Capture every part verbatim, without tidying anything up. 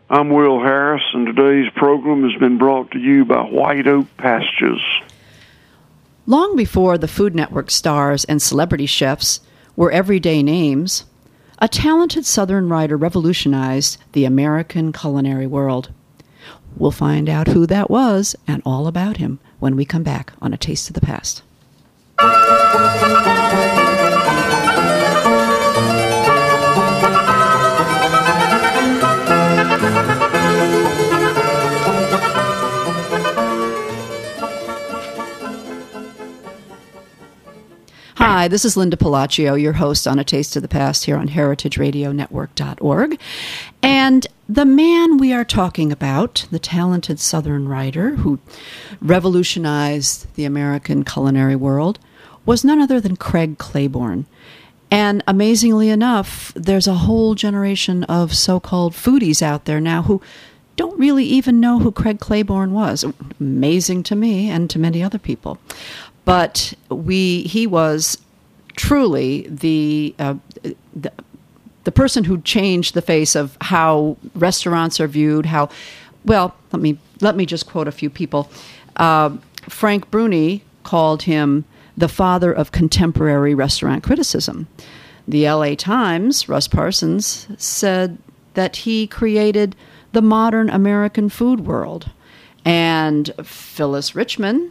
I'm Will Harris, and today's program has been brought to you by White Oak Pastures. Long before the Food Network stars and celebrity chefs were everyday names, a talented Southern writer revolutionized the American culinary world. We'll find out who that was and all about him when we come back on A Taste of the Past. Hi, this is Linda Palacio, your host on A Taste of the Past here on heritage radio network dot org. And the man we are talking about, the talented Southern writer who revolutionized the American culinary world, was none other than Craig Claiborne. And amazingly enough, there's a whole generation of so-called foodies out there now who don't really even know who Craig Claiborne was. Amazing to me and to many other people. But we he was truly the, uh, the the person who changed the face of how restaurants are viewed. How well, let me let me just quote a few people. Uh, Frank Bruni called him the father of contemporary restaurant criticism. The L A Times, Russ Parsons, said that he created the modern American food world, and Phyllis Richman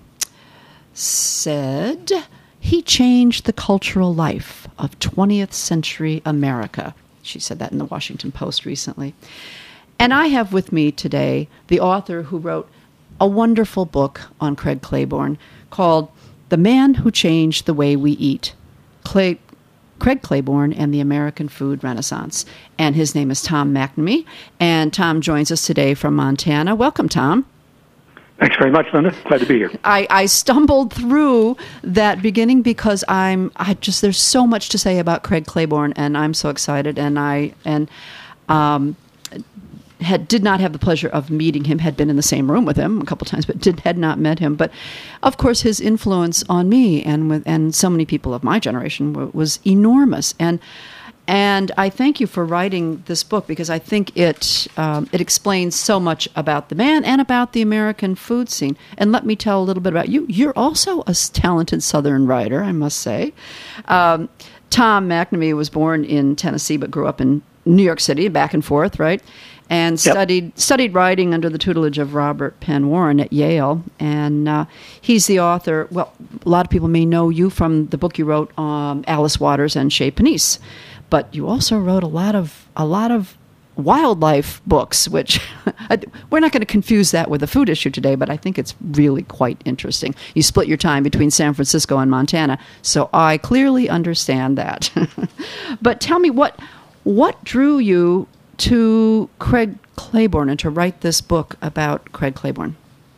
said he changed the cultural life of twentieth century America. She said that in the Washington Post recently. And I have with me today the author who wrote a wonderful book on Craig Claiborne called The Man Who Changed the Way We Eat, Clay, Craig Claiborne and the American Food Renaissance. And his name is Tom McNamee. And Tom joins us today from Montana. Welcome, Tom. Thanks very much, Linda. Glad to be here. I, I stumbled through that beginning because I'm I just there's so much to say about Craig Claiborne, and I'm so excited. And I and um, had did not have the pleasure of meeting him. Had been in the same room with him a couple times, but did had not met him. But of course, his influence on me and with and so many people of my generation w- was enormous. And And I thank you for writing this book because I think it um, it explains so much about the man and about the American food scene. And let me tell a little bit about you. You're also a talented Southern writer, I must say. Um, Tom McNamee was born in Tennessee but grew up in New York City, back and forth, right? And Yep. studied studied writing under the tutelage of Robert Penn Warren at Yale. And uh, he's the author. Well, a lot of people may know you from the book you wrote, um, Alice Waters and Chez Panisse. But you also wrote a lot of a lot of wildlife books, which we're not going to confuse that with the food issue today, but I think it's really quite interesting. You split your time between San Francisco and Montana, so I clearly understand that. But tell me, what what drew you to Craig Claiborne and to write this book about Craig Claiborne?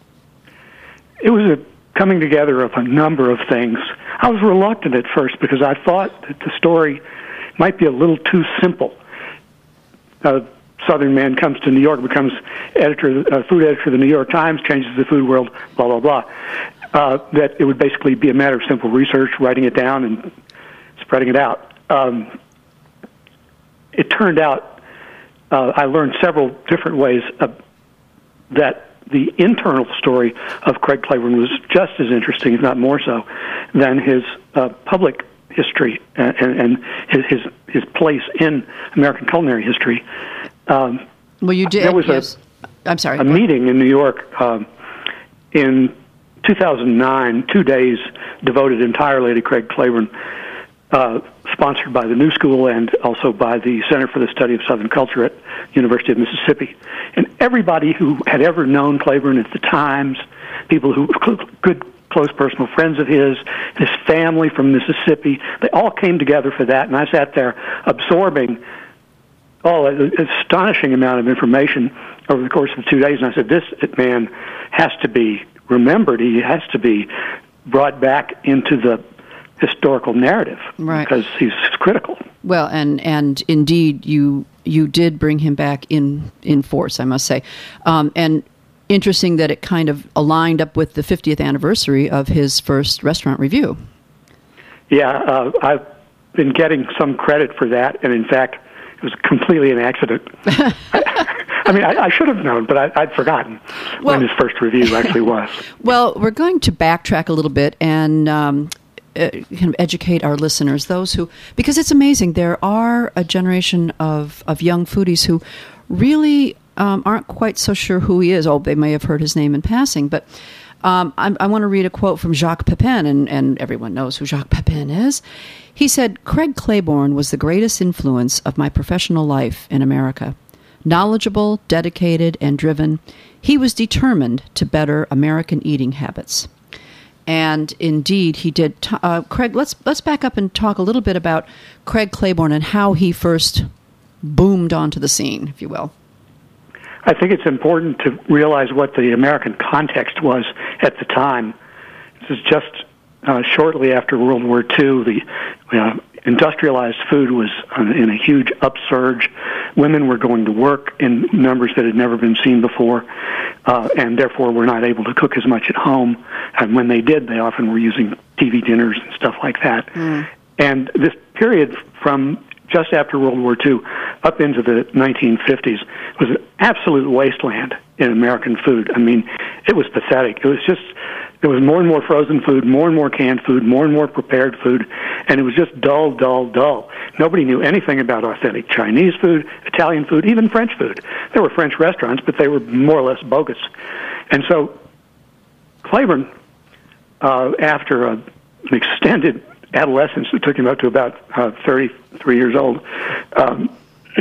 It was a coming together of a number of things. I was reluctant at first because I thought that the story might be a little too simple. A Southern man comes to New York, becomes editor, uh, food editor of the New York Times, changes the food world, blah, blah, blah. Uh, that it would basically be a matter of simple research, writing it down and spreading it out. Um, it turned out uh, I learned several different ways uh, that the internal story of Craig Claiborne was just as interesting, if not more so, than his uh, public history and, and his, his his place in American culinary history. Um, well, you did. There was yes. a, I'm sorry. a meeting in New York um, in two thousand nine, two days devoted entirely to Craig Claiborne, uh, sponsored by the New School and also by the Center for the Study of Southern Culture at University of Mississippi. And everybody who had ever known Claiborne at the Times, people who good close personal friends of his, his family from Mississippi, they all came together for that, and I sat there absorbing oh, an astonishing amount of information over the course of the two days, and I said, this man has to be remembered. He has to be brought back into the historical narrative, right, because he's critical. Well, and and indeed, you you did bring him back in, in force, I must say. Um, and interesting that it kind of aligned up with the fiftieth anniversary of his first restaurant review. Yeah, uh, I've been getting some credit for that, and in fact, it was completely an accident. I, I mean, I, I should have known, but I, I'd forgotten well, when his first review actually was. Well, we're going to backtrack a little bit and um, uh, kind of educate our listeners, those who, because it's amazing, there are a generation of, of young foodies who really um, aren't quite so sure who he is. Oh, they may have heard his name in passing, but um, I, I want to read a quote from Jacques Pepin, and, and everyone knows who Jacques Pepin is. He said, "Craig Claiborne was the greatest influence of my professional life in America. Knowledgeable, dedicated, and driven, he was determined to better American eating habits." And indeed, he did. T- uh, Craig, let's let's back up and talk a little bit about Craig Claiborne and how he first boomed onto the scene, if you will. I think it's important to realize what the American context was at the time. This is just uh, shortly after World War Two. The uh, industrialized food was in a huge upsurge. Women were going to work in numbers that had never been seen before, uh, and therefore were not able to cook as much at home. And when they did, they often were using T V dinners and stuff like that. Mm. And this period from just after World War Two up into the nineteen fifties was an absolute wasteland in American food. I mean, it was pathetic. It was just, there was more and more frozen food, more and more canned food, more and more prepared food, and it was just dull, dull, dull. Nobody knew anything about authentic Chinese food, Italian food, even French food. There were French restaurants, but they were more or less bogus. And so Claiborne, uh, after a, an extended adolescence that took him up to about uh, thirty-three years old, um,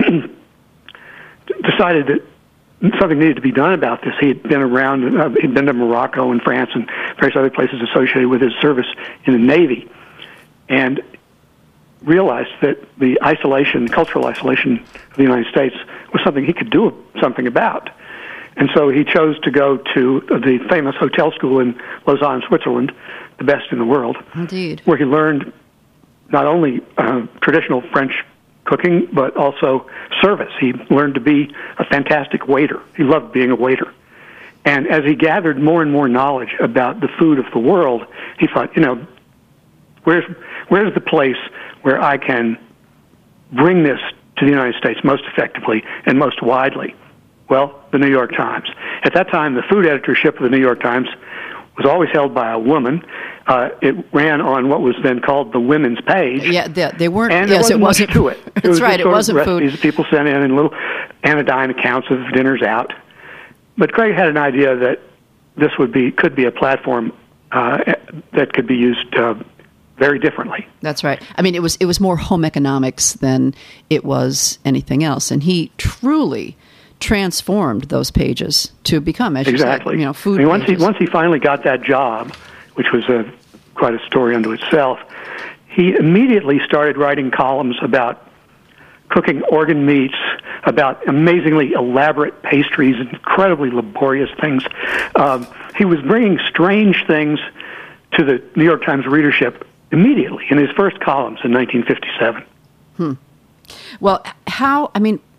decided that something needed to be done about this. He had been around, uh, he'd been to Morocco and France and various other places associated with his service in the Navy, and realized that the isolation, cultural isolation of the United States was something he could do something about. And so he chose to go to the famous hotel school in Lausanne, Switzerland, the best in the world. Indeed. Where he learned not only uh, traditional French cooking, but also service. He learned to be a fantastic waiter. He loved being a waiter. And as he gathered more and more knowledge about the food of the world, he thought, you know, where's where's the place where I can bring this to the United States most effectively and most widely? Well, the New York Times. At that time, the food editorship of the New York Times was always held by a woman. Uh, it ran on what was then called the women's page. Yeah, they, they weren't. And yes, it wasn't it much wasn't to it. That's it was right. It wasn't food. Recipes people sent in and little anodyne accounts of dinners out. But Craig had an idea that this would be could be a platform uh, that could be used uh, very differently. That's right. I mean, it was it was more home economics than it was anything else, and he truly transformed those pages to become, as exactly, you said, you know, food I mean, once pages. he once he finally got that job, which was a quite a story unto itself, he immediately started writing columns about cooking organ meats, about amazingly elaborate pastries, incredibly laborious things. Um, he was bringing strange things to the New York Times readership immediately in his first columns in nineteen fifty-seven. Hmm. Well, how? I mean,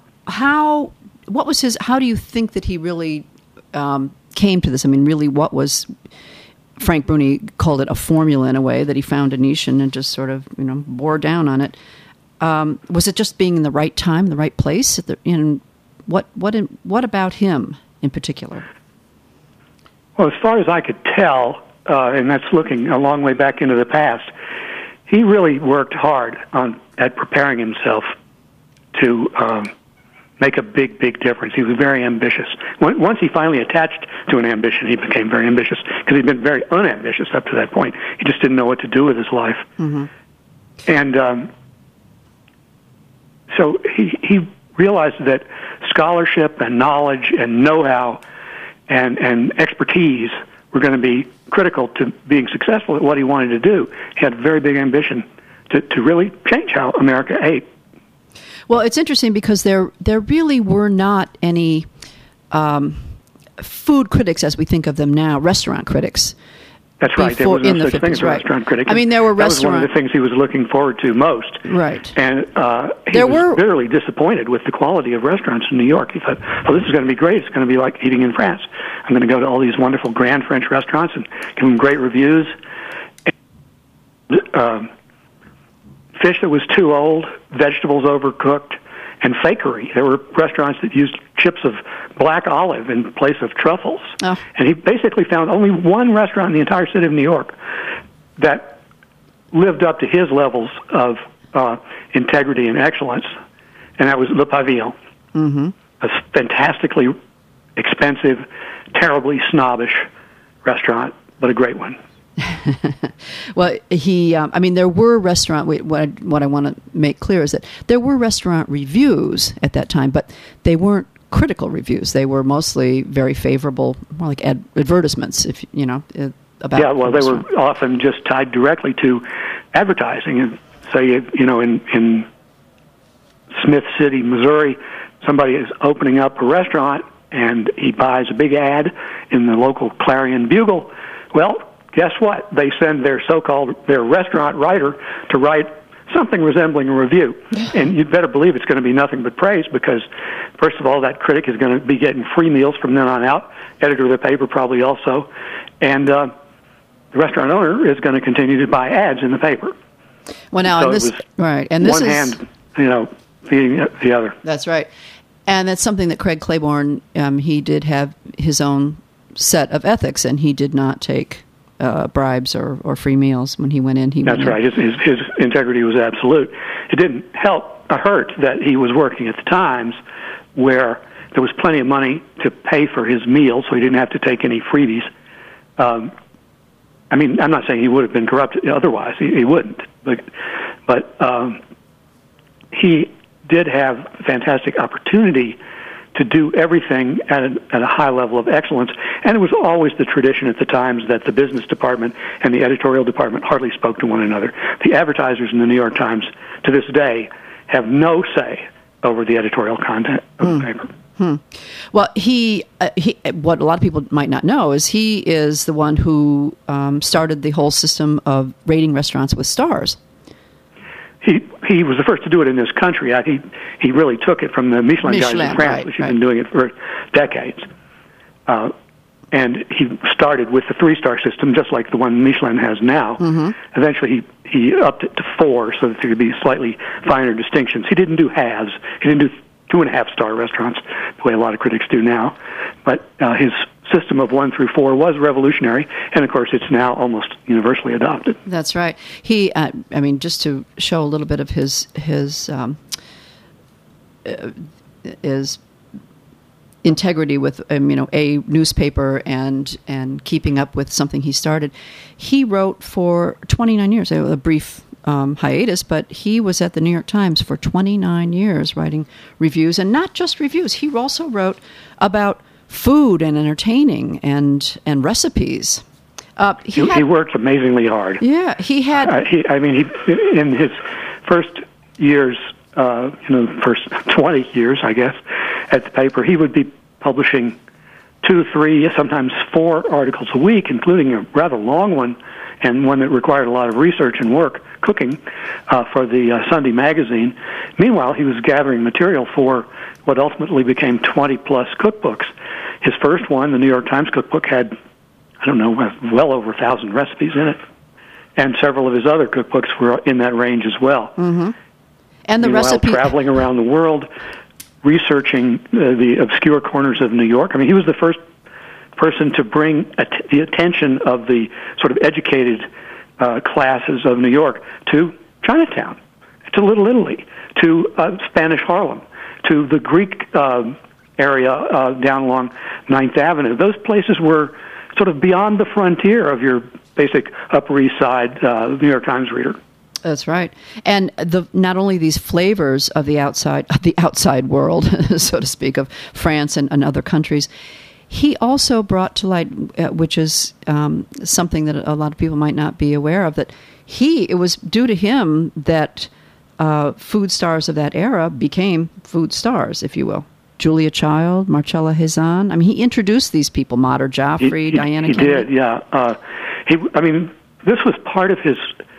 how? What was his? How do you think that he really um, came to this? I mean, really, what was? Frank Bruni called it a formula in a way, that he found a niche and just sort of, you know, bore down on it. Um, was it just being in the right time, the right place? At the, in what what in, what about him in particular? Well, as far as I could tell, uh, and that's looking a long way back into the past, he really worked hard on at preparing himself to um, make a big, big difference. He was very ambitious. Once he finally attached to an ambition, he became very ambitious, because he'd been very unambitious up to that point. He just didn't know what to do with his life. Mm-hmm. And um, so he, he realized that scholarship and knowledge and know-how and, and expertise were going to be critical to being successful at what he wanted to do. He had a very big ambition to, to really change how America ate. Well, it's interesting because there there really were not any um, food critics as we think of them now, restaurant critics. That's right. There was no such thing as a restaurant critic. I mean, there were restaurant. That was one of the things he was looking forward to most. Right. And uh, he there was were... bitterly disappointed with the quality of restaurants in New York. He thought, "Oh, this is going to be great. It's going to be like eating in France. I'm going to go to all these wonderful grand French restaurants and give them great reviews." And, um, fish that was too old, vegetables overcooked, and fakery. There were restaurants that used chips of black olive in place of truffles. Oh. And he basically found only one restaurant in the entire city of New York that lived up to his levels of uh, integrity and excellence, and that was Le Pavillon. Mm-hmm. A fantastically expensive, terribly snobbish restaurant, but a great one. Well, he, um, I mean, there were restaurant, what I, what I want to make clear is that there were restaurant reviews at that time, but they weren't critical reviews. They were mostly very favorable, more like ad- advertisements, if you know, about. Yeah, well, they were often just tied directly to advertising. And say, you know, in, in Smith City, Missouri, somebody is opening up a restaurant and he buys a big ad in the local Clarion Bugle. Well, guess what? They send their so-called, their restaurant writer to write something resembling a review. And you'd better believe it's going to be nothing but praise because, first of all, that critic is going to be getting free meals from then on out, editor of the paper probably also, and uh, the restaurant owner is going to continue to buy ads in the paper. Well, now, so and this, it was right, and this one is, hand, you know, feeding the other. That's right. And that's something that Craig Claiborne, um, he did have his own set of ethics, and he did not take uh, bribes or, or free meals when he went in. He That's went right. In. His, his, his integrity was absolute. It didn't help or hurt that he was working at the Times where there was plenty of money to pay for his meals, so he didn't have to take any freebies. Um, I mean, I'm not saying he would have been corrupt otherwise. He, he wouldn't. But, but um, he did have fantastic opportunity to do everything at a, at a high level of excellence. And it was always the tradition at the Times that the business department and the editorial department hardly spoke to one another. The advertisers in the New York Times, to this day, have no say over the editorial content of hmm. the paper. Hmm. Well, he, uh, he, what a lot of people might not know is he is the one who um, started the whole system of rating restaurants with stars. He he was the first to do it in this country. I, he he really took it from the Michelin, Michelin guys in France, right, which have right. been doing it for decades. Uh, and he started with the three-star system, just like the one Michelin has now. Mm-hmm. Eventually, he, he upped it to four so that there could be slightly finer distinctions. He didn't do halves. He didn't do two and a half star restaurants the way a lot of critics do now. But uh, his system of one through four was revolutionary, and of course it's now almost universally adopted. That's right. He, uh, I mean, just to show a little bit of his his um, uh, his integrity with um, you know a newspaper and and keeping up with something he started. He wrote for twenty-nine years, a brief um, hiatus, but he was at the New York Times for twenty-nine years writing reviews, and not just reviews. He also wrote about food and entertaining and and recipes. Uh, he, he, had, he worked amazingly hard. Yeah, he had. Uh, he, I mean, he in his first years, uh, you know, first twenty years, I guess, at the paper, he would be publishing two, three, sometimes four articles a week, including a rather long one and one that required a lot of research and work, cooking, uh, for the uh, Sunday magazine. Meanwhile, he was gathering material for what ultimately became twenty-plus cookbooks. His first one, the New York Times cookbook, had, I don't know, well over a thousand recipes in it. And several of his other cookbooks were in that range as well. Mm-hmm. And the Meanwhile, recipe... traveling around the world, researching uh, the obscure corners of New York. I mean, he was the first person to bring at- the attention of the sort of educated uh, classes of New York to Chinatown, to Little Italy, to uh, Spanish Harlem, to the Greek uh, area uh, down along Ninth Avenue. Those places were sort of beyond the frontier of your basic Upper East Side uh, New York Times reader. That's right, and the not only these flavors of the outside, of the outside world, so to speak, of France and, and other countries, he also brought to light, uh, which is um, something that a lot of people might not be aware of, that he it was due to him that uh, food stars of that era became food stars, if you will. Julia Child, Marcella Hazan. I mean, he introduced these people, Mater Jaffrey, he, he, Diana he Kennedy. did, yeah. Uh, he, I mean, this was part of his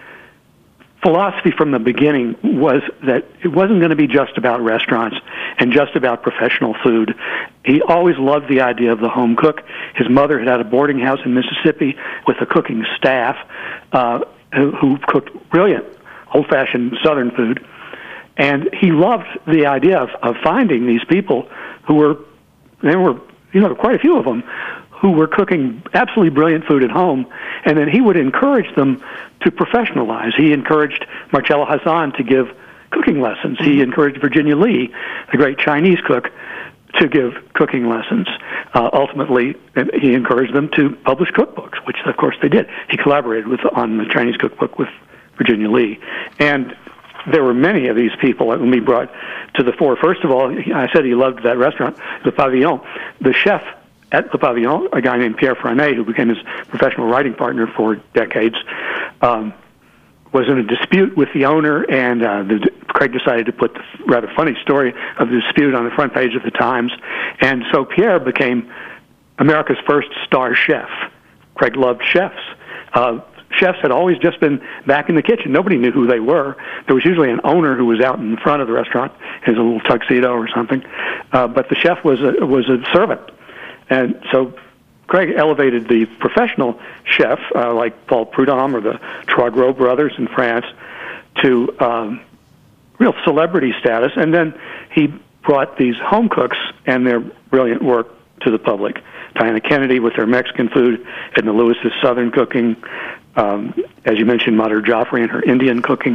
philosophy from the beginning, was that it wasn't going to be just about restaurants and just about professional food. He always loved the idea of the home cook. His mother had had a boarding house in Mississippi with a cooking staff uh, who, who cooked brilliant old-fashioned Southern food. And he loved the idea of, of finding these people who were, there were, you know, quite a few of them, who were cooking absolutely brilliant food at home, and then he would encourage them to professionalize. He encouraged Marcella Hazan to give cooking lessons. Mm-hmm. He encouraged Virginia Lee, the great Chinese cook, to give cooking lessons. Uh, ultimately, he encouraged them to publish cookbooks, which, of course, they did. He collaborated with on the Chinese cookbook with Virginia Lee. And there were many of these people that we brought to the fore. First of all, I said he loved that restaurant, Le Pavillon. The chef at Le Pavillon, a guy named Pierre Franet, who became his professional writing partner for decades, um, was in a dispute with the owner, and uh, the, Craig decided to put the rather funny story of the dispute on the front page of the Times. And so Pierre became America's first star chef. Craig loved chefs. Uh, chefs had always just been back in the kitchen. Nobody knew who they were. There was usually an owner who was out in front of the restaurant in a little tuxedo or something, uh, but the chef was a, was a servant. And so Craig elevated the professional chef, uh, like Paul Prudhomme or the Trois Gros brothers in France, to um, real celebrity status. And then he brought these home cooks and their brilliant work to the public. Diana Kennedy with her Mexican food, Edna Lewis's Southern cooking, um, as you mentioned, Madhur Jaffrey and her Indian cooking.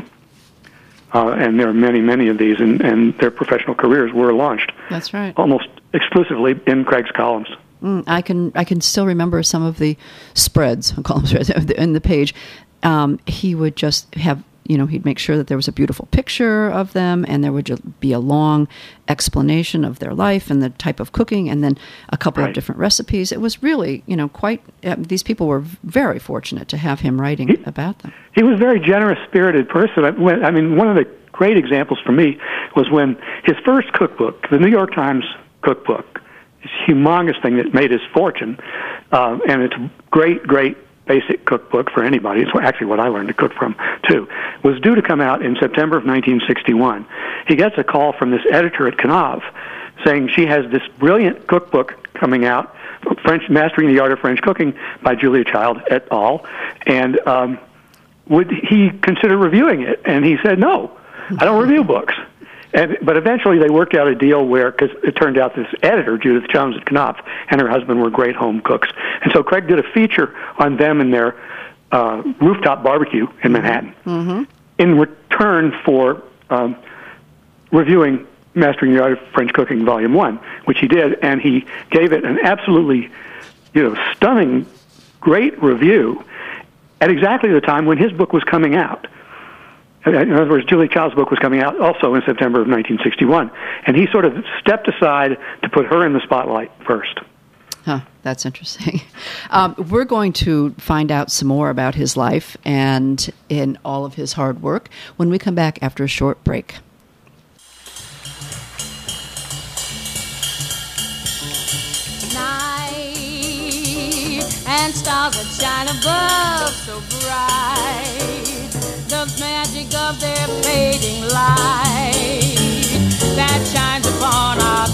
Uh, and there are many, many of these, and, and their professional careers were launched. That's right. Almost exclusively in Craig's columns. Mm, I can I can still remember some of the spreads, I'll call them spreads, in the page. Um, he would just have, you know, he'd make sure that there was a beautiful picture of them, and there would just be a long explanation of their life and the type of cooking, and then a couple right. of different recipes. It was really, you know, quite, uh, these people were very fortunate to have him writing he, about them. He was a very generous-spirited person. I, when, I mean, one of the great examples for me was when his first cookbook, the New York Times cookbook, this humongous thing that made his fortune, uh, and it's a great, great basic cookbook for anybody. It's actually what I learned to cook from, too. Was due to come out in September of nineteen sixty-one. He gets a call from this editor at Knopf saying she has this brilliant cookbook coming out, French Mastering the Art of French Cooking by Julia Child et al., and um, would he consider reviewing it? And he said, no, I don't review books. And, but eventually they worked out a deal where, because it turned out this editor, Judith Jones at Knopf, and her husband were great home cooks. And so Craig did a feature on them and their uh, rooftop barbecue in Manhattan mm-hmm. in return for um, reviewing Mastering the Art of French Cooking, Volume one, which he did, and he gave it an absolutely, you know, stunning, great review at exactly the time when his book was coming out. In other words, Julia Child's book was coming out also in September of nineteen sixty-one, and he sort of stepped aside to put her in the spotlight first. Huh, that's interesting. Um, we're going to find out some more about his life and in all of his hard work when we come back after a short break. And stars that shine above so bright, the magic of their fading light that shines upon our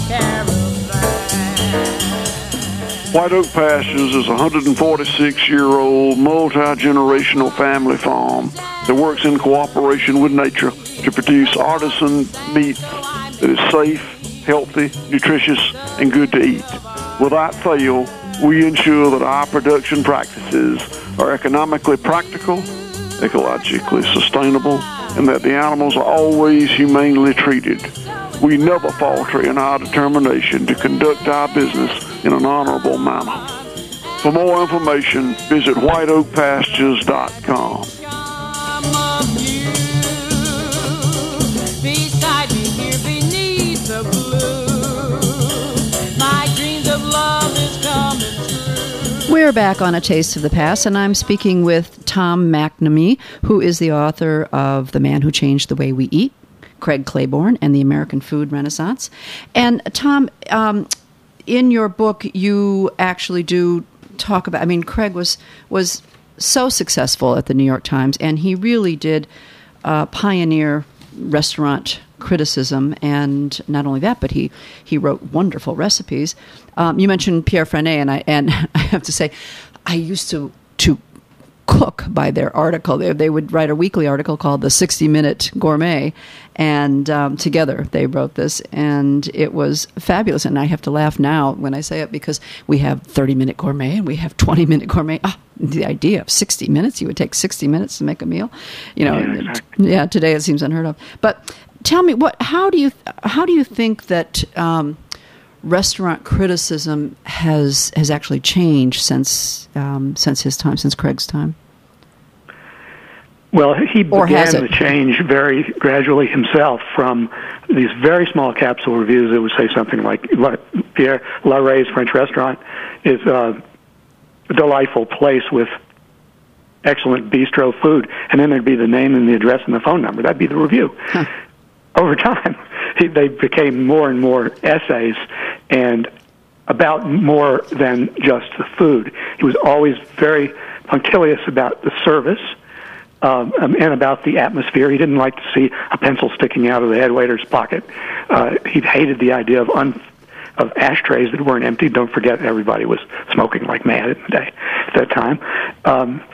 caravan. White Oak Pastures is a one hundred forty-six-year-old multi-generational family farm that works in cooperation with nature to produce artisan meat that is safe, healthy, nutritious, and good to eat. Without fail, we ensure that our production practices are economically practical, ecologically sustainable, and that the animals are always humanely treated. We never falter in our determination to conduct our business in an honorable manner. For more information, visit white oak pastures dot com. We're back on A Taste of the Past, and I'm speaking with Tom McNamee, who is the author of The Man Who Changed the Way We Eat, Craig Claiborne, and the American Food Renaissance. And Tom, um, in your book, you actually do talk about, I mean, Craig was was so successful at the New York Times, and he really did uh, pioneer restaurant criticism, and not only that, but he, he wrote wonderful recipes. Um, you mentioned Pierre Franet, and I and I have to say, I used to to cook by their article. They, they would write a weekly article called the sixty minute Gourmet, and um, together they wrote this, and it was fabulous. And I have to laugh now when I say it because we have thirty minute Gourmet and we have twenty minute Gourmet. Ah, the idea of sixty minutes, you would take sixty minutes to make a meal. You know, yeah, exactly. yeah today it seems unheard of. But tell me, what? How do you how do you think that um, restaurant criticism has has actually changed since um, since his time, since Craig's time? Well, he Or began has it? to change very gradually himself from these very small capsule reviews that would say something like La, Pierre Laray's French restaurant is uh, a delightful place with excellent bistro food, and then there'd be the name and the address and the phone number. That'd be the review. Huh. Over time, he, they became more and more essays and about more than just the food. He was always very punctilious about the service um, and about the atmosphere. He didn't like to see a pencil sticking out of the head waiter's pocket. Uh, he hated the idea of un- of ashtrays that weren't empty. Don't forget, everybody was smoking like mad in the day at that time. Um,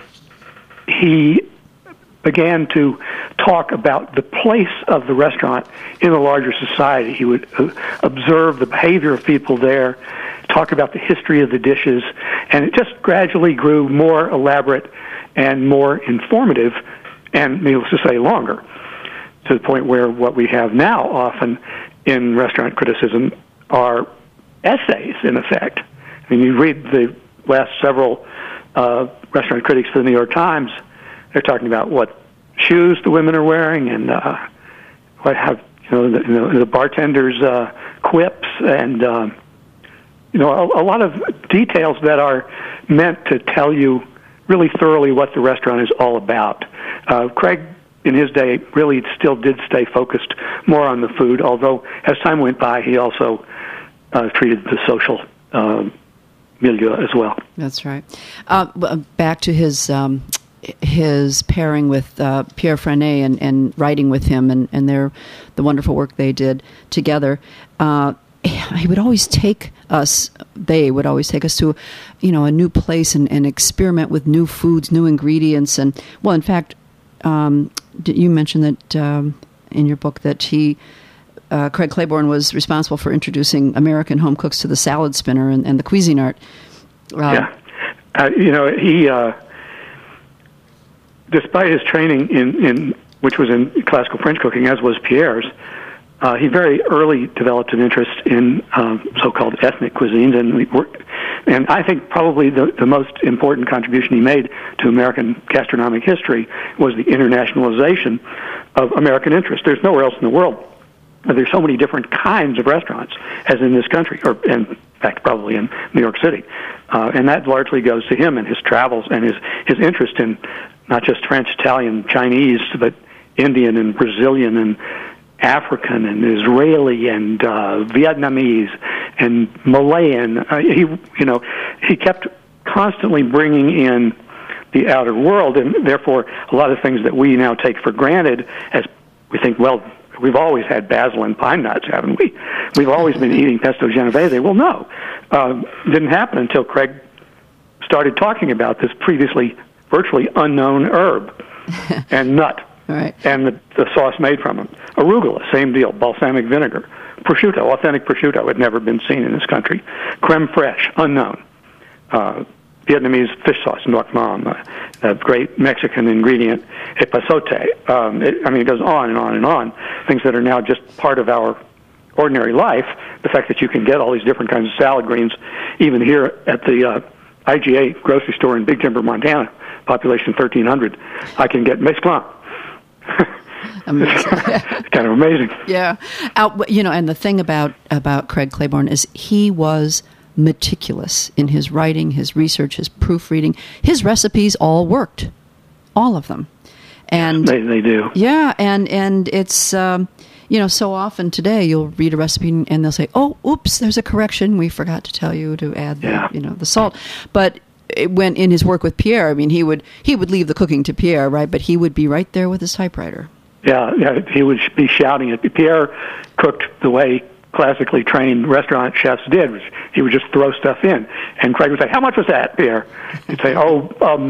he began to talk about the place of the restaurant in the larger society. He would uh, observe the behavior of people there, talk about the history of the dishes, and it just gradually grew more elaborate and more informative, and needless to say, longer, to the point where what we have now often in restaurant criticism are essays, in effect. I mean, you read the last several uh, restaurant critics for the New York Times, they're talking about what shoes the women are wearing and uh, what have you know the, you know, the bartenders' uh, quips and um, you know a, a lot of details that are meant to tell you really thoroughly what the restaurant is all about. Uh, Craig, in his day, really still did stay focused more on the food, although as time went by, he also uh, treated the social uh, milieu as well. That's right. Uh, back to his um, his pairing with uh, Pierre Franet and, and writing with him and, and their the wonderful work they did together. Uh, he would always take us, they would always take us to, you know, a new place and, and experiment with new foods, new ingredients. And, well, in fact, um, you mentioned that um, in your book that he, uh, Craig Claiborne was responsible for introducing American home cooks to the salad spinner and, and the Cuisinart. Uh, yeah. Uh, you know, he... Uh, Despite his training in, in which was in classical French cooking, as was Pierre's, uh, he very early developed an interest in um, so-called ethnic cuisines, and we worked, and I think probably the, the most important contribution he made to American gastronomic history was the internationalization of American interest. There's nowhere else in the world where there's so many different kinds of restaurants as in this country, or in fact probably in New York City, uh, and that largely goes to him and his travels and his his interest in not just French, Italian, Chinese, but Indian and Brazilian and African and Israeli and uh, Vietnamese and Malayan. Uh, he, you know, he kept constantly bringing in the outer world, and therefore a lot of things that we now take for granted, as we think, well, we've always had basil and pine nuts, haven't we? We've always been eating pesto genovese. Well, no, uh, didn't happen until Craig started talking about this previously virtually unknown herb and nut, right. and the, the sauce made from them. Arugula, same deal, balsamic vinegar. Prosciutto, authentic prosciutto had never been seen in this country. Creme fraiche, unknown. Uh, Vietnamese fish sauce, nuoc mam, uh, a great Mexican ingredient, epazote. Um, it, I mean, it goes on and on and on. Things that are now just part of our ordinary life. The fact that you can get all these different kinds of salad greens, even here at the uh, I G A grocery store in Big Timber, Montana, population thirteen hundred, I can get mesclun. Amazing. It's kind of amazing. Yeah. Uh, you know, and the thing about, about Craig Claiborne is he was meticulous in his writing, his research, his proofreading. His recipes all worked. All of them. And They, they do. Yeah, and, and it's, um, you know, so often today you'll read a recipe and they'll say, oh, oops, there's a correction. We forgot to tell you to add the, Yeah. you know, the salt. But it, when in his work with Pierre, I mean, he would he would leave the cooking to Pierre, right? But he would be right there with his typewriter. Yeah, yeah, he would be shouting it. Pierre cooked the way classically trained restaurant chefs did. Which he would just throw stuff in, and Craig would say, "How much was that, Pierre?" He'd say, "Oh, um,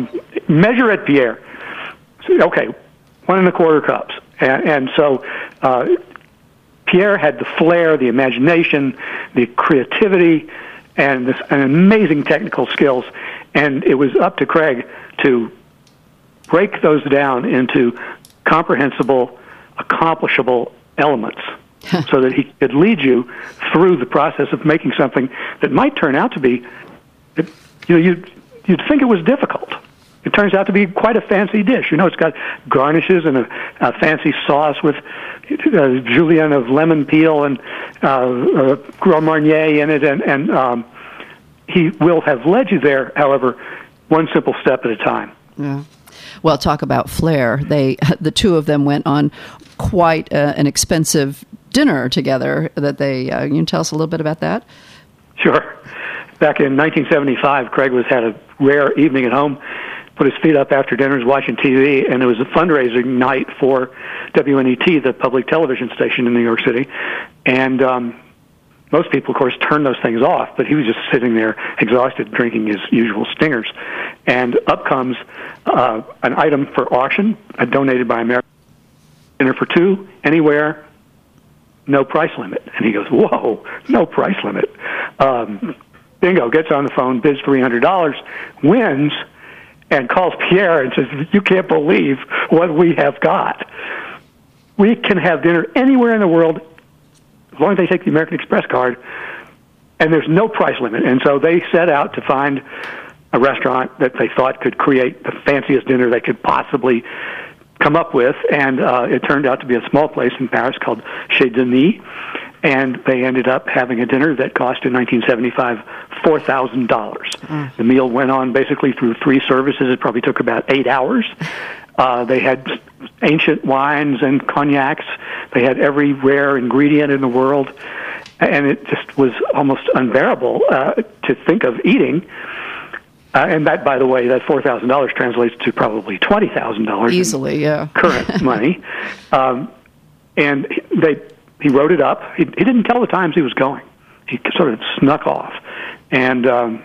measure it, Pierre. Okay, one and a quarter cups. And, and so uh, Pierre had the flair, the imagination, the creativity, and, this, and amazing technical skills. And it was up to Craig to break those down into comprehensible, accomplishable elements so that he could lead you through the process of making something that might turn out to be, you know, you'd, you'd think it was difficult. It turns out to be quite a fancy dish. You know, it's got garnishes and a, a fancy sauce with uh, julienne of lemon peel and uh, uh, Grand Marnier in it, and, and um, he will have led you there, however, one simple step at a time. Yeah. Well, talk about flair. They, the two of them went on quite uh, an expensive dinner together. That they, uh, you can tell us a little bit about that? Sure. Back in nineteen seventy-five, Craig was had a rare evening at home, put his feet up after dinner, was watching T V, and it was a fundraising night for W N E T, the public television station in New York City. And um, most people, of course, turn those things off, but he was just sitting there exhausted, drinking his usual stingers. And up comes uh, an item for auction, uh, donated by American. Dinner for two, anywhere, no price limit. And he goes, whoa, no price limit. Um, bingo, gets on the phone, bids three hundred dollars, wins, and calls Pierre and says, you can't believe what we have got. We can have dinner anywhere in the world as long as they take the American Express card, and there's no price limit. And so they set out to find a restaurant that they thought could create the fanciest dinner they could possibly come up with, and uh, it turned out to be a small place in Paris called Chez Denis, and they ended up having a dinner that cost in nineteen seventy-five four thousand dollars. Mm. The meal went on basically through three services. It probably took about eight hours. Uh, they had ancient wines and cognacs. They had every rare ingredient in the world, and it just was almost unbearable uh, to think of eating. Uh, and that, by the way, that four thousand dollars translates to probably twenty thousand dollars easily, yeah, current money. Um, and they he wrote it up. He, he didn't tell the Times he was going. He sort of snuck off, and um,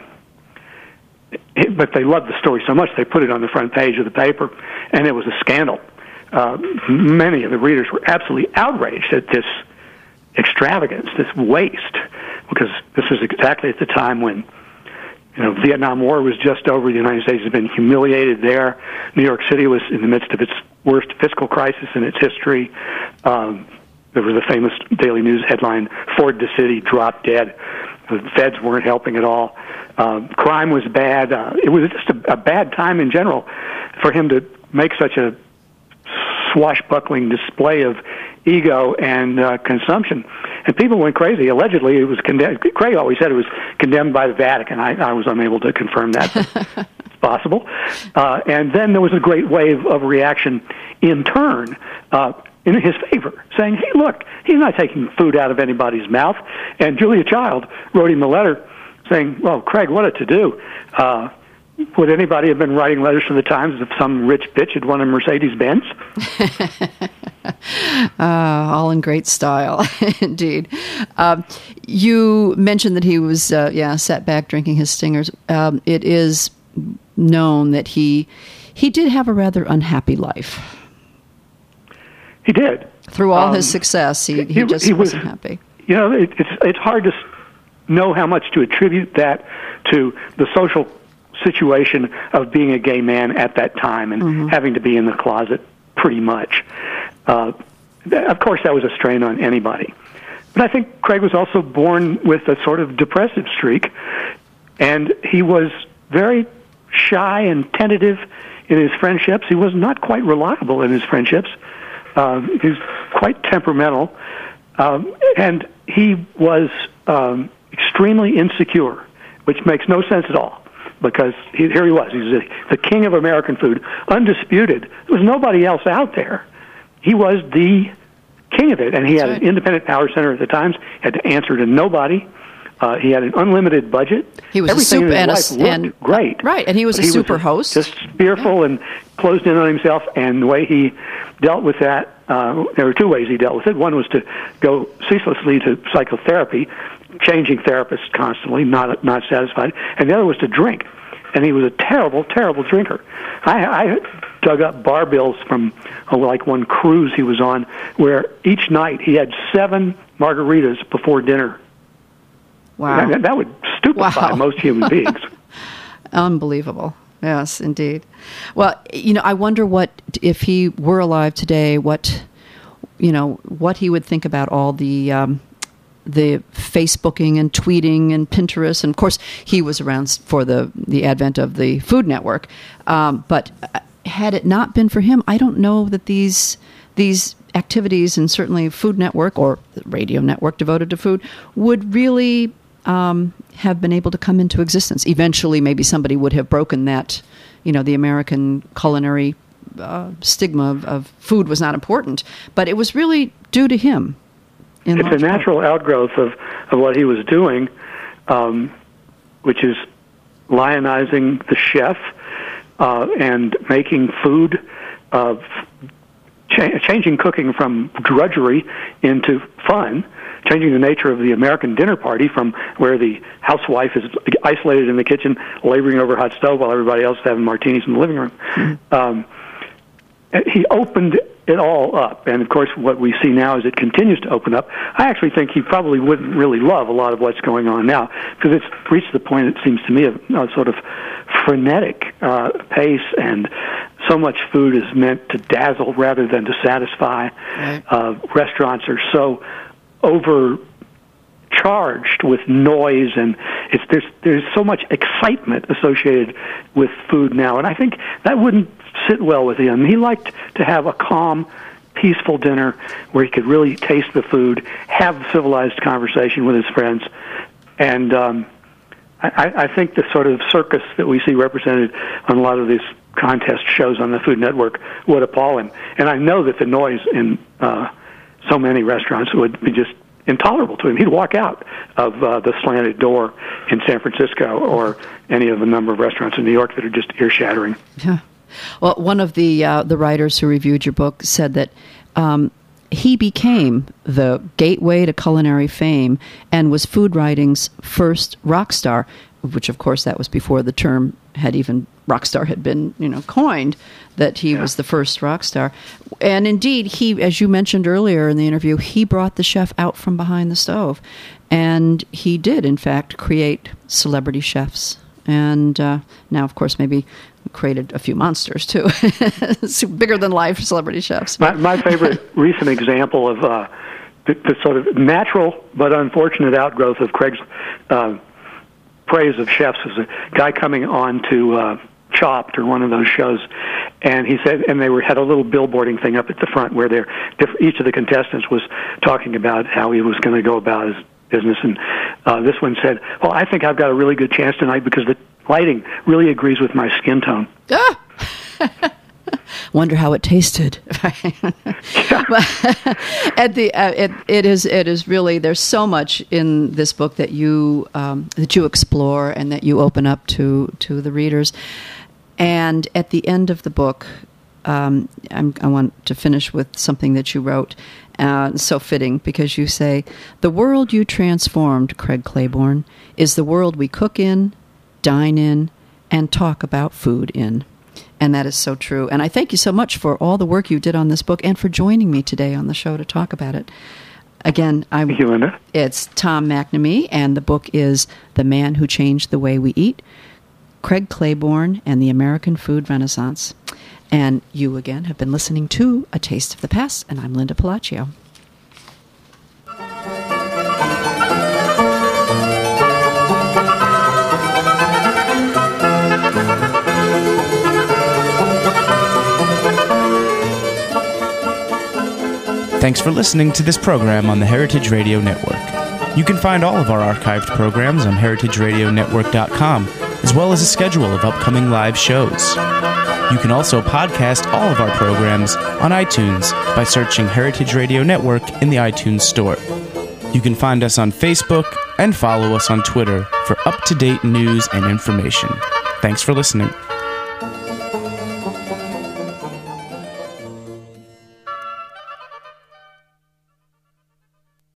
it, but they loved the story so much they put it on the front page of the paper, and it was a scandal. Uh, many of the readers were absolutely outraged at this extravagance, this waste, because this was exactly at the time when, you know, Vietnam War was just over. The United States had been humiliated there. New York City was in the midst of its worst fiscal crisis in its history. Um, there was a famous Daily News headline, Ford the City, dropped dead. The feds weren't helping at all. Um, crime was bad. Uh, it was just a, a bad time in general for him to make such a swashbuckling display of ego and uh, consumption. And people went crazy. Allegedly, it was condemned. Craig always said it was condemned by the Vatican. I, I was unable to confirm that. But it's possible. Uh, and then there was a great wave of reaction in turn uh, in his favor, saying, hey, look, he's not taking food out of anybody's mouth. And Julia Child wrote him a letter saying, well, Craig, what a to-do. Uh, would anybody have been writing letters to the Times if some rich bitch had won a Mercedes-Benz? uh, all in great style, indeed. Um, you mentioned that he was, uh, yeah, sat back drinking his stingers. Um, it is known that he he did have a rather unhappy life. He did. Through all um, his success, he, he, he just he was, wasn't happy. You know, it, it's it's hard to know how much to attribute that to the social situation of being a gay man at that time and mm-hmm. having to be in the closet pretty much. Uh, th- of course, that was a strain on anybody. But I think Craig was also born with a sort of depressive streak, and he was very shy and tentative in his friendships. He was not quite reliable in his friendships. Um, he was quite temperamental, um, and he was um, extremely insecure, which makes no sense at all. Because he, here he was, he was the, the king of American food, undisputed. There was nobody else out there. He was the king of it, and he That's had right. an independent power center at the Times. He had to answer to nobody. Uh, he had an unlimited budget. He was Everything a super in his and, life a, and great, right, and he was but a he super was host, just fearful yeah. and closed in on himself. And the way he dealt with that, uh, there were two ways he dealt with it. One was to go ceaselessly to psychotherapy, changing therapists constantly, not not satisfied, and the other was to drink. and he was a terrible, terrible drinker. I, I dug up bar bills from oh, like one cruise he was on, where each night he had seven margaritas before dinner. Wow. That, that would stupefy wow. most human beings. Unbelievable. Yes, indeed. Well, you know, I wonder what, if he were alive today, what, you know, what he would think about all the um, the Facebooking and tweeting and Pinterest. And, of course, he was around for the, the advent of the Food Network. Um, but had it not been for him, I don't know that these these activities, and certainly Food Network or the radio network devoted to food, would really um, have been able to come into existence. Eventually, maybe somebody would have broken that, you know, the American culinary uh, stigma of, of food was not important. But it was really due to him. It's a natural part. outgrowth of, of what he was doing, um, which is lionizing the chef uh, and making food, uh, cha- changing cooking from drudgery into fun, changing the nature of the American dinner party from where the housewife is isolated in the kitchen, laboring over a hot stove while everybody else is having martinis in the living room. Mm-hmm. Um, he opened it all up, and of course what we see now is it continues to open up. I actually think he probably wouldn't really love a lot of what's going on now, because it's reached the point, it seems to me, of a sort of frenetic uh, pace, and so much food is meant to dazzle rather than to satisfy. Right. Uh, restaurants are so overcharged with noise, and it's there's there's so much excitement associated with food now, and I think that wouldn't sit well with him. He liked to have a calm, peaceful dinner where he could really taste the food, have civilized conversation with his friends, and um, I, I think the sort of circus that we see represented on a lot of these contest shows on the Food Network would appall him. And I know that the noise in uh, so many restaurants would be just intolerable to him. He'd walk out of uh, the Slanted Door in San Francisco or any of the number of restaurants in New York that are just ear-shattering. Yeah. Well, one of the uh, the writers who reviewed your book said that um, he became the gateway to culinary fame and was food writing's first rock star, which, of course, that was before the term had even rock star had been, you know, coined, that he yeah. was the first rock star. And indeed, he, as you mentioned earlier in the interview, he brought the chef out from behind the stove. And he did, in fact, create celebrity chefs. And uh, now, of course, maybe created a few monsters, too. Bigger-than-life celebrity chefs. My, my favorite recent example of uh, the, the sort of natural but unfortunate outgrowth of Craig's uh, praise of chefs is a guy coming on to uh, Chopped or one of those shows, and he said, and they were had a little billboarding thing up at the front where they're, each of the contestants was talking about how he was going to go about his business, and uh, this one said, well, I think I've got a really good chance tonight because the lighting really agrees with my skin tone. Ah! Wonder how it tasted. But at the uh, it it is it is really, there's so much in this book that you um, that you explore and that you open up to to the readers. And at the end of the book, um, I'm, I want to finish with something that you wrote. Uh, so fitting, because you say, the world you transformed, Craig Claiborne, is the world we cook in, dine in, and talk about food in. And that is so true. And I thank you so much for all the work you did on this book and for joining me today on the show to talk about it. Again, I'm, thank you, Linda. It's Tom McNamee, and the book is The Man Who Changed the Way We Eat, Craig Claiborne and the American Food Renaissance. And you, again, have been listening to A Taste of the Past, and I'm Linda Pelaccio. Thanks for listening to this program on the Heritage Radio Network. You can find all of our archived programs on heritage radio network dot com, as well as a schedule of upcoming live shows. You can also podcast all of our programs on iTunes by searching Heritage Radio Network in the iTunes Store. You can find us on Facebook and follow us on Twitter for up-to-date news and information. Thanks for listening.